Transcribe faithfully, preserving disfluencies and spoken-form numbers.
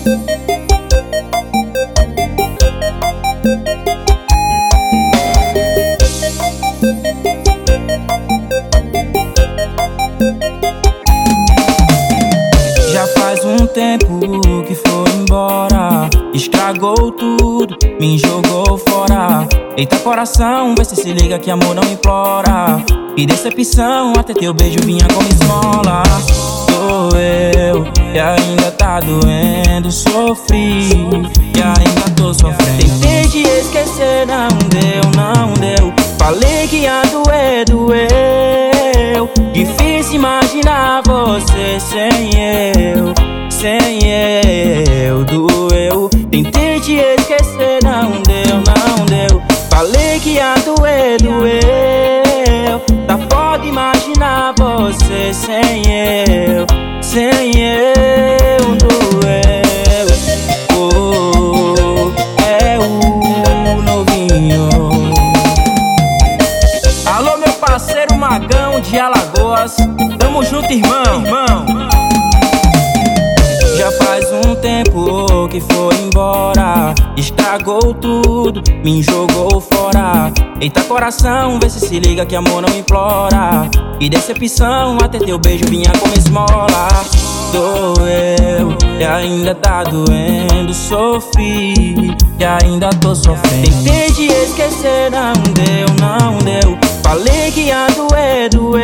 Já faz um tempo que foi embora, estragou tudo, me jogou fora. Eita coração, vê se se liga que amor não implora. Que decepção, até teu beijo vinha como esmola. Sou eu, e ainda tá doendo, sofri, e ainda tô sofrendo. Tentei te esquecer, não deu, não deu. Falei que ia doer, doeu. Difícil imaginar você sem eu, sem eu, doeu. Tentei te esquecer, não deu, não deu. Falei que ia doer, doeu. Tá foda imaginar você sem eu, sem eu, doeu. Oh, é o novinho. Alô, meu parceiro Magão de Alagoas, tamo junto, irmão, irmão. Já faz um tempo que foi embora, estragou tudo, me jogou fora. Eita coração, vê se se liga que amor não implora. Que decepção, até teu beijo vinha como esmola. Sou eu, e ainda tá doendo, sofri, e ainda tô sofrendo. Tentei te esquecer, não deu, não deu. Falei que ia doer, doeu.